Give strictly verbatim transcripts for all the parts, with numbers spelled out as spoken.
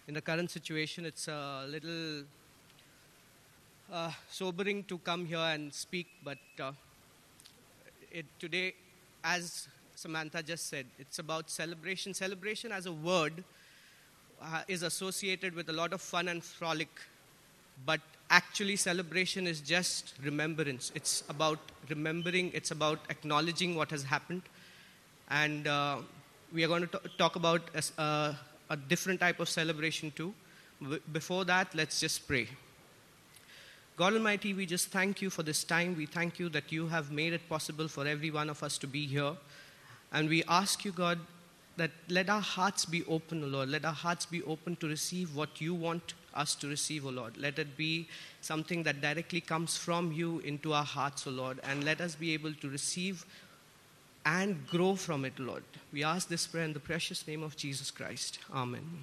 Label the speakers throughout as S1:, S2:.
S1: in the current situation, it's a little uh, sobering to come here and speak, but uh, it, today, as Samantha just said, it's about celebration. Celebration as a word uh, is associated with a lot of fun and frolic, but actually celebration is just remembrance. It's about remembering, it's about acknowledging what has happened, and uh, we are going to t- talk about a, uh, a different type of celebration too. W- before that, let's just pray. God Almighty, we just thank you for this time. We thank you that you have made it possible for every one of us to be here. And we ask you, God, that let our hearts be open, O Lord. Let our hearts be open to receive what you want us to receive, O Lord. Let it be something that directly comes from you into our hearts, O Lord. And let us be able to receive and grow from it, Lord. We ask this prayer in the precious name of Jesus Christ. Amen.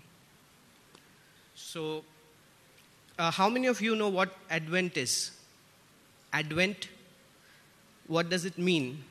S1: So, uh, how many of you know what Advent is? Advent, what does it mean?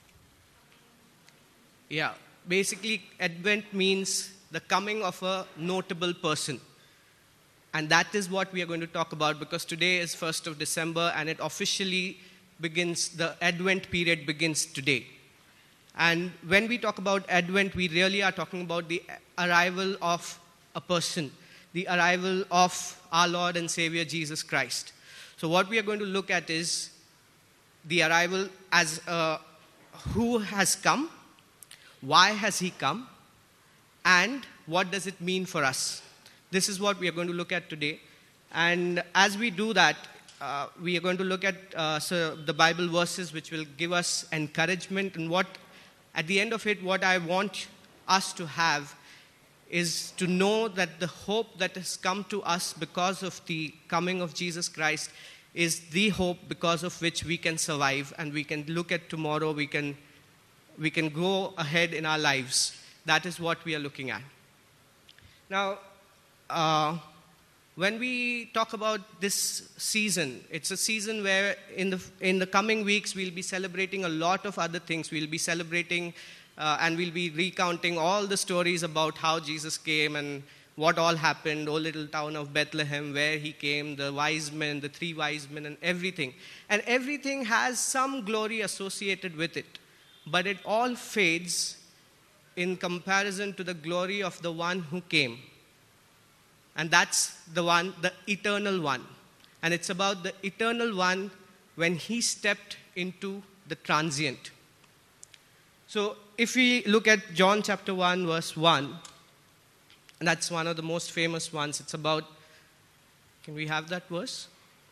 S1: Yeah, basically Advent means the coming of a notable person. And that is what we are going to talk about, because today is first of December and it officially begins, the Advent period begins today. And when we talk about Advent, we really are talking about the arrival of a person, the arrival of our Lord and Savior Jesus Christ. So what we are going to look at is the arrival as uh, who has come, why has he come, and what does it mean for us. This is what we are going to look at today. And as we do that, uh, we are going to look at uh, so the Bible verses which will give us encouragement. And what, at the end of it, what I want us to have is to know that the hope that has come to us because of the coming of Jesus Christ is the hope because of which we can survive and we can look at tomorrow, we can, we can go ahead in our lives. That is what we are looking at. Now, uh, when we talk about this season, it's a season where in the in the coming weeks we'll be celebrating a lot of other things. We'll be celebrating uh, and we'll be recounting all the stories about how Jesus came and what all happened, oh little town of Bethlehem, where he came, the wise men, the three wise men, and everything. And everything has some glory associated with it. But it all fades in comparison to the glory of the one who came. And that's the one, the eternal one. And it's about the eternal one when he stepped into the transient. So if we look at John chapter one, verse one, and that's one of the most famous ones. It's about, can we have that verse?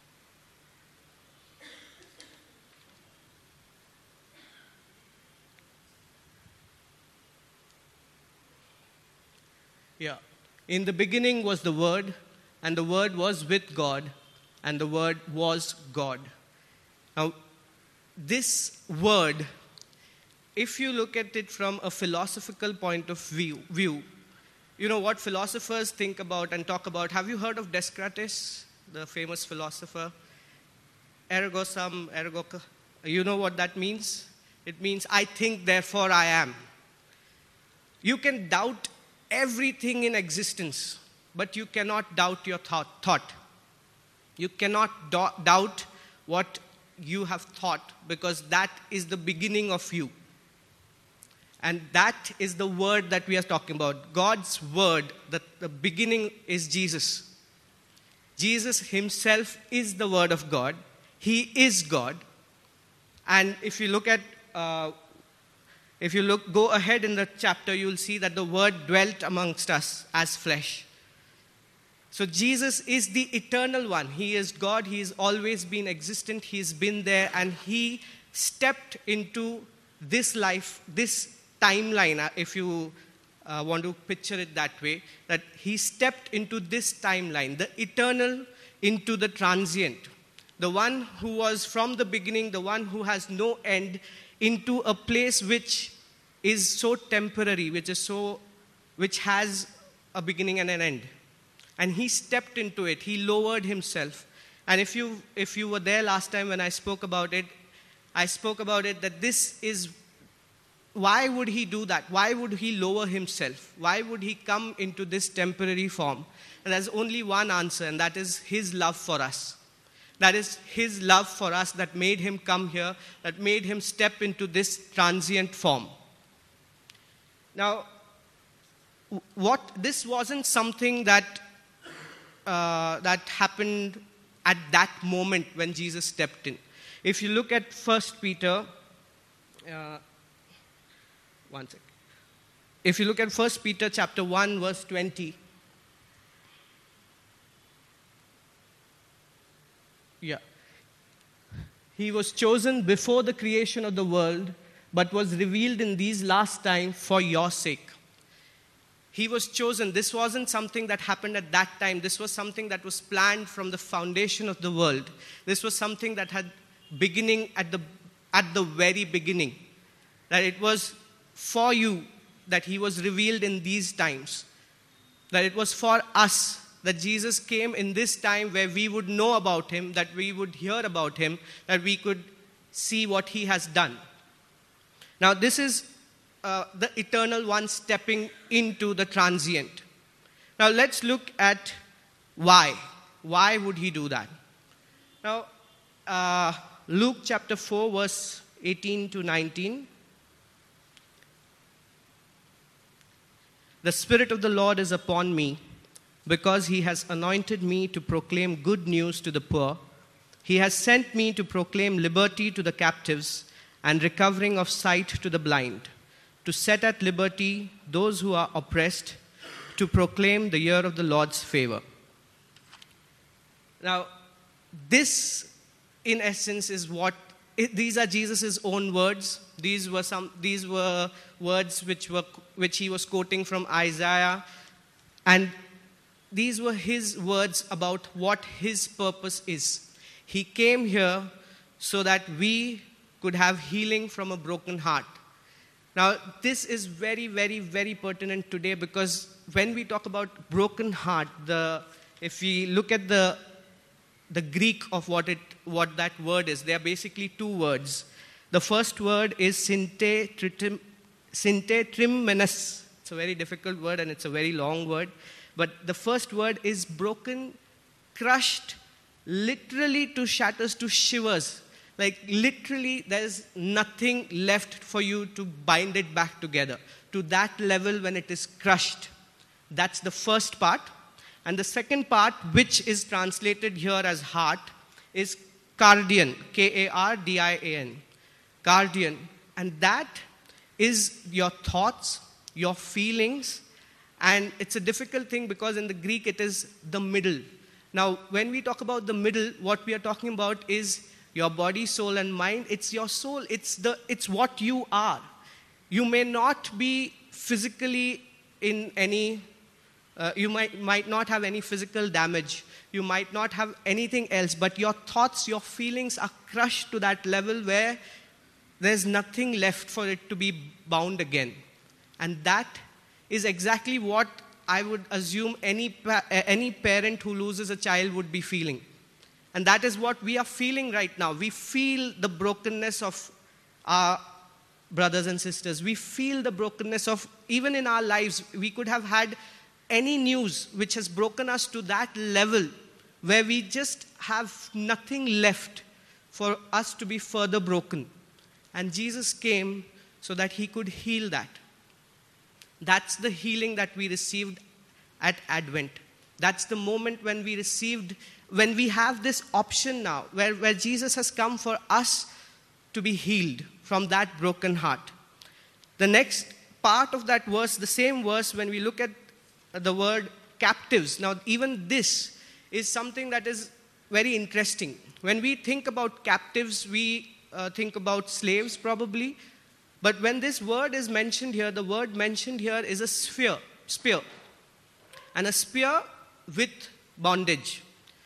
S1: Yeah. In the beginning was the Word, and the Word was with God, and the Word was God. Now, this word, if you look at it from a philosophical point of view, view, you know what philosophers think about and talk about. Have you heard of Descartes, the famous philosopher? Ergo sum, ergo... You know what that means? It means, I think, therefore I am. You can doubt everything in existence, but you cannot doubt your thought. thought. You cannot do- doubt what you have thought, because that is the beginning of you. And that is the word that we are talking about. God's word, the, the beginning is Jesus. Jesus himself is the word of God. He is God. And if you look at uh, If you look, go ahead in the chapter, you'll see that the word dwelt amongst us as flesh. So Jesus is the eternal one. He is God. He has always been existent. He's been there, and he stepped into this life, this timeline, if you uh, want to picture it that way, that he stepped into this timeline, the eternal into the transient. The one who was from the beginning, the one who has no end, into a place which is so temporary, which is so, which has a beginning and an end. And he stepped into it. He lowered himself. And if you if you were there last time when I spoke about it, I spoke about it that this is why would he do that? Why would he lower himself? Why would he come into this temporary form? And there's only one answer, and that is his love for us. That is his love for us that made him come here, that made him step into this transient form. Now, what this wasn't something that uh, that happened at that moment when Jesus stepped in. If you look at First Peter, uh, one sec. If you look at First Peter chapter one, verse twenty. Yeah. He was chosen before the creation of the world, but was revealed in these last times for your sake. He was chosen. This wasn't something that happened at that time. This was something that was planned from the foundation of the world. This was something that had beginning at the at the very beginning. That it was for you that he was revealed in these times. That it was for us that Jesus came in this time where we would know about him, that we would hear about him, that we could see what he has done. Now this is uh, the eternal one stepping into the transient. Now let's look at why. Why would he do that? Now, uh, Luke chapter four, verse eighteen to nineteen. The Spirit of the Lord is upon me, because he has anointed me to proclaim good news to the poor. He has sent me to proclaim liberty to the captives and recovering of sight to the blind, to set at liberty those who are oppressed, to proclaim the year of the Lord's favor. Now, this, in essence, is what, it, these are Jesus' own words. These were some, these were words which were, which he was quoting from Isaiah, and these were his words about what his purpose is. He came here so that we could have healing from a broken heart. Now, this is very, very, very pertinent today, because when we talk about broken heart, the if we look at the the Greek of what it what that word is, they are basically two words. The first word is sinte tritim, sinte trimenes. It's a very difficult word and it's a very long word. But the first word is broken, crushed, literally to shatters, to shivers. Like literally there's nothing left for you to bind it back together. To that level when it is crushed. That's the first part. And the second part, which is translated here as heart, is cardian, K A R D I A N. Cardian. And that is your thoughts, your feelings. And it's a difficult thing because in the Greek it is the middle. Now, when we talk about the middle, what we are talking about is your body, soul, and mind. It's your soul. It's the. It's what you are. You may not be physically in any, uh, you might, might not have any physical damage. You might not have anything else, but your thoughts, your feelings are crushed to that level where there's nothing left for it to be bound again. And that is exactly what I would assume any, pa- any parent who loses a child would be feeling. And that is what we are feeling right now. We feel the brokenness of our brothers and sisters. We feel the brokenness of, even in our lives, we could have had any news which has broken us to that level where we just have nothing left for us to be further broken. And Jesus came so that he could heal that. That's the healing that we received at Advent. That's the moment when we received, when we have this option now, where, where Jesus has come for us to be healed from that broken heart. The next part of that verse, the same verse, when we look at the word captives. Now, even this is something that is very interesting. When we think about captives, we uh, think about slaves probably. But when this word is mentioned here, the word mentioned here is a sphere, spear. And a spear with bondage.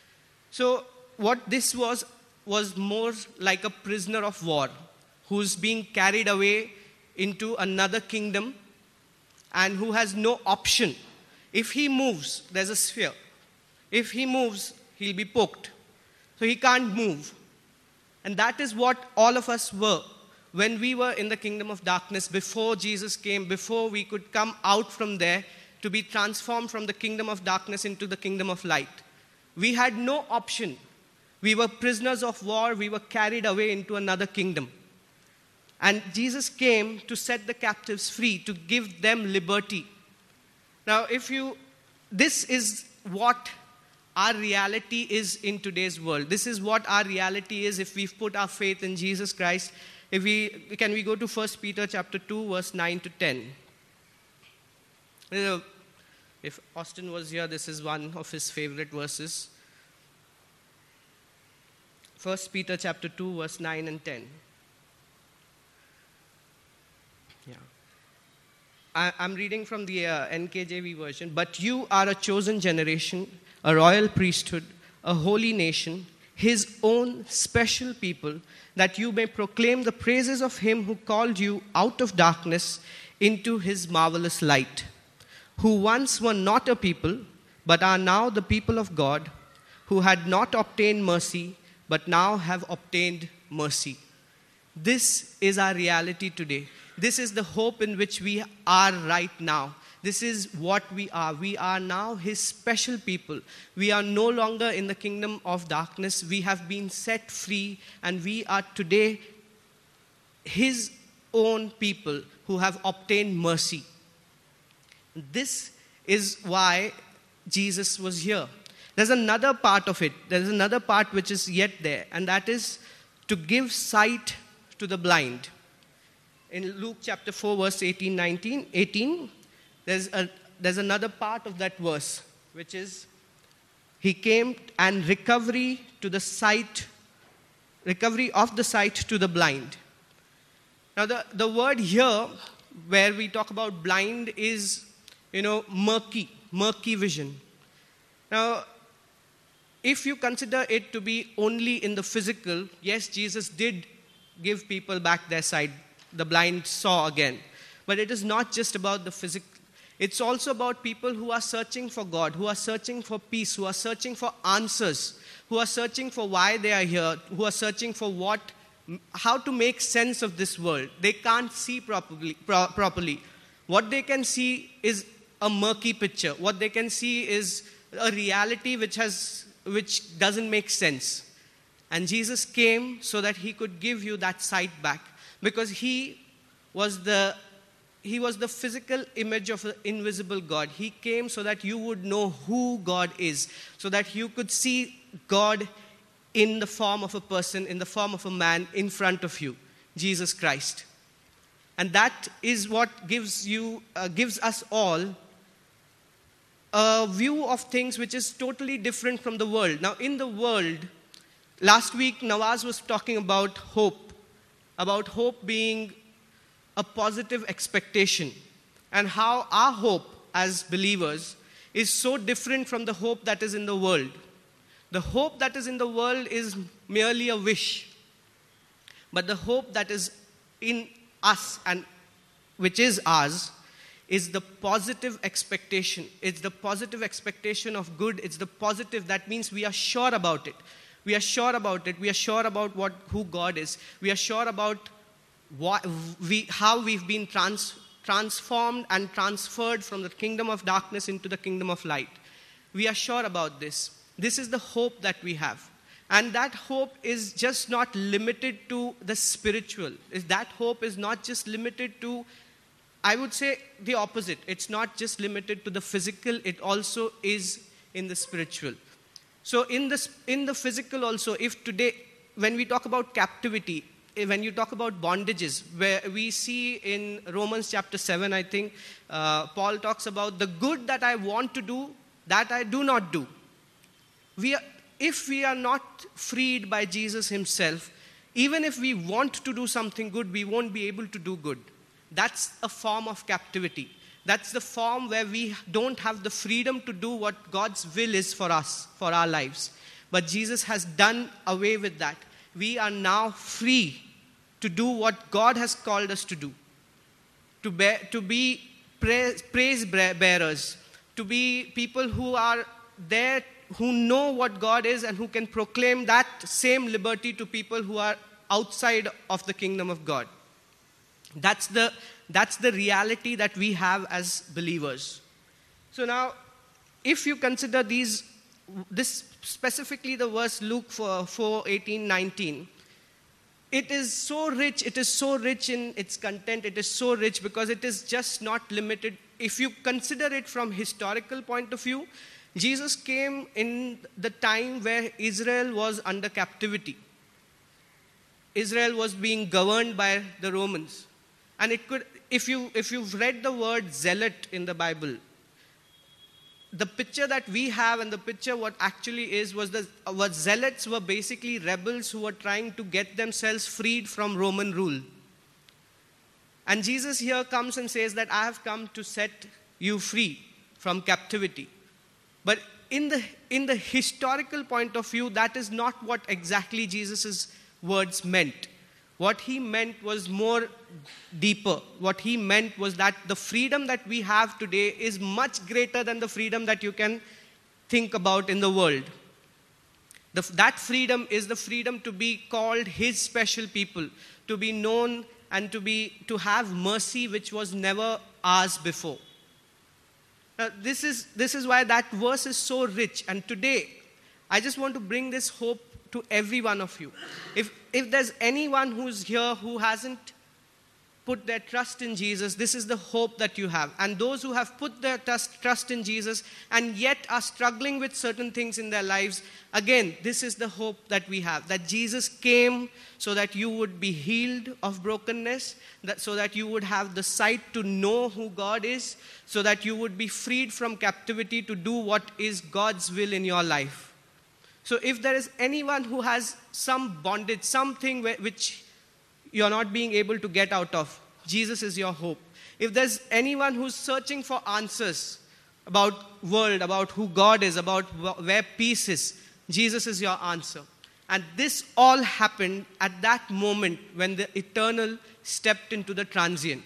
S1: So what this was, was more like a prisoner of war who's being carried away into another kingdom and who has no option. If he moves, there's a sphere. If he moves, he'll be poked. So he can't move. And that is what all of us were. when we were in the kingdom of darkness, before Jesus came, before we could come out from there to be transformed from the kingdom of darkness into the kingdom of light. We had no option. We were prisoners of war. We were carried away into another kingdom. And Jesus came to set the captives free, to give them liberty. Now, if you, this is what our reality is in today's world. This is what our reality is if we've put our faith in Jesus Christ. If we, can we go to First Peter chapter two, verse nine to ten? You know, if Austin was here, this is one of his favorite verses. First Peter chapter two, verse nine and ten. Yeah. I, I'm reading from the uh, N K J V version. But you are a chosen generation, a royal priesthood, a holy nation, his own special people, that you may proclaim the praises of him who called you out of darkness into his marvelous light, who once were not a people, but are now the people of God, who had not obtained mercy, but now have obtained mercy. This is our reality today. This is the hope in which we are right now. This is what we are. We are now his special people. We are no longer in the kingdom of darkness. We have been set free, and we are today his own people who have obtained mercy. This is why Jesus was here. There's another part of it. There's another part which is yet there, and that is to give sight to the blind. In Luke chapter four, verse eighteen, nineteen, eighteen, there's, a, there's another part of that verse, which is, he came and recovery to the sight, recovery of the sight to the blind. Now the, the word here, where we talk about blind, is, you know, murky, murky vision. Now, if you consider it to be only in the physical, yes, Jesus did give people back their sight. The blind saw again. But it is not just about the physical. It's also about people who are searching for God, who are searching for peace, who are searching for answers, who are searching for why they are here, who are searching for what, how to make sense of this world. They can't see properly. Pro- properly. What they can see is a murky picture. What they can see is a reality which has, which doesn't make sense. And Jesus came so that he could give you that sight back, because he was the He was the physical image of the invisible God. He came so that you would know who God is, so that you could see God in the form of a person, in the form of a man in front of you, Jesus Christ. And that is what gives you, uh, gives us all a view of things which is totally different from the world. Now, in the world, last week Nawaz was talking about hope, about hope being a positive expectation, and how our hope as believers is so different from the hope that is in the world. The hope that is in the world is merely a wish, but the hope that is in us and which is ours is the positive expectation. It's the positive expectation of good. It's the positive, that means we are sure about it. We are sure about it. We are sure about what who God is. We are sure about What we, how we've been trans, transformed and transferred from the kingdom of darkness into the kingdom of light. We are sure about this. This is the hope that we have. And that hope is just not limited to the spiritual. That hope is not just limited to, I would say the opposite. It's not just limited to the physical, it also is in the spiritual. So in the, in the physical also, if today, when we talk about captivity, when you talk about bondages, where we see in Romans chapter seven, I think, uh, Paul talks about the good that I want to do, that I do not do. We are, if we are not freed by Jesus himself, even if we want to do something good, we won't be able to do good. That's a form of captivity. That's the form where we don't have the freedom to do what God's will is for us, for our lives. But Jesus has done away with that. We are now free to do what God has called us to do. To, bear, to be praise, praise bearers. To be people who are there, who know what God is and who can proclaim that same liberty to people who are outside of the kingdom of God. That's the, that's the reality that we have as believers. So now, if you consider these, this specifically the verse Luke four, eighteen, nineteen, it is so rich, it is so rich in its content, it is so rich because it is just not limited. If you consider it from historical point of view, Jesus came in the time where Israel was under captivity. Israel was being governed by the Romans. And it could, if you, if you've read the word zealot in the Bible, the picture that we have and the picture what actually is was the what zealots were basically rebels who were trying to get themselves freed from Roman rule. And Jesus here comes and says that I have come to set you free from captivity. But in the in the historical point of view, that is not what exactly Jesus' words meant. What he meant was more deeper. What he meant was that the freedom that we have today is much greater than the freedom that you can think about in the world. The, that freedom is the freedom to be called his special people, to be known and to be to have mercy which was never ours before. Now, this is this is why that verse is so rich. And today, I just want to bring this hope to every one of you. If if there's anyone who's here who hasn't put their trust in Jesus, this is the hope that you have. And those who have put their trust, trust in Jesus and yet are struggling with certain things in their lives, again, this is the hope that we have. That Jesus came so that you would be healed of brokenness, that so that you would have the sight to know who God is, so that you would be freed from captivity to do what is God's will in your life. So if there is anyone who has some bondage, something which you're not being able to get out of, Jesus is your hope. If there's anyone who's searching for answers about world, about who God is, about where peace is, Jesus is your answer. And this all happened at that moment when the eternal stepped into the transient.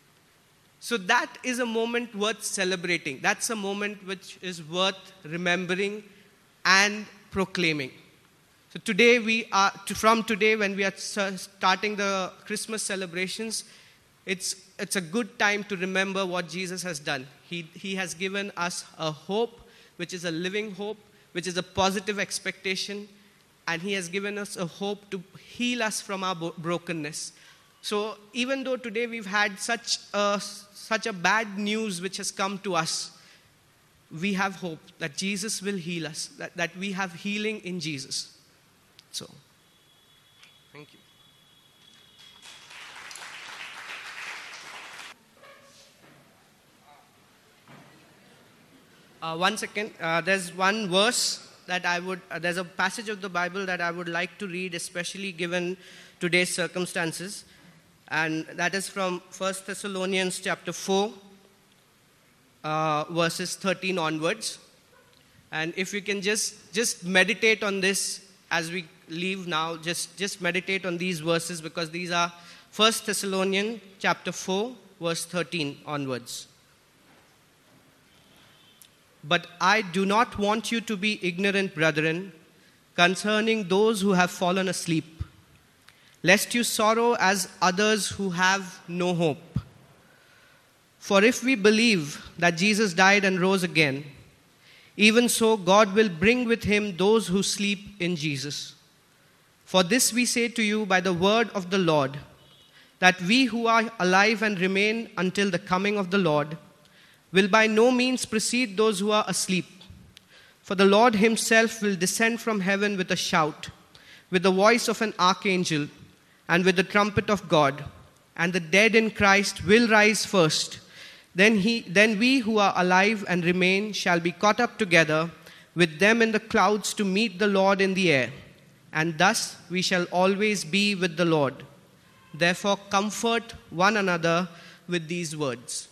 S1: So that is a moment worth celebrating. That's a moment which is worth remembering and proclaiming. So today we are, from today when we are starting the Christmas celebrations, it's, it's a good time to remember what Jesus has done. He, he has given us a hope, which is a living hope, which is a positive expectation, and he has given us a hope to heal us from our brokenness. So even though today we've had such a, such a bad news which has come to us, we have hope that Jesus will heal us, that, that we have healing in Jesus. So, thank you. Uh, one second. Uh, there's one verse that I would, uh, there's a passage of the Bible that I would like to read, especially given today's circumstances. And that is from First Thessalonians chapter four, uh, verses thirteen onwards. And if you can just, just meditate on this as we leave now, just, just meditate on these verses, because these are First Thessalonians chapter four, verse thirteen onwards. But I do not want you to be ignorant, brethren, concerning those who have fallen asleep, lest you sorrow as others who have no hope. For if we believe that Jesus died and rose again, even so God will bring with him those who sleep in Jesus. For this we say to you by the word of the Lord, that we who are alive and remain until the coming of the Lord will by no means precede those who are asleep. For the Lord himself will descend from heaven with a shout, with the voice of an archangel, and with the trumpet of God, and the dead in Christ will rise first. Then he, then we who are alive and remain shall be caught up together with them in the clouds to meet the Lord in the air. And thus we shall always be with the Lord. Therefore comfort one another with these words.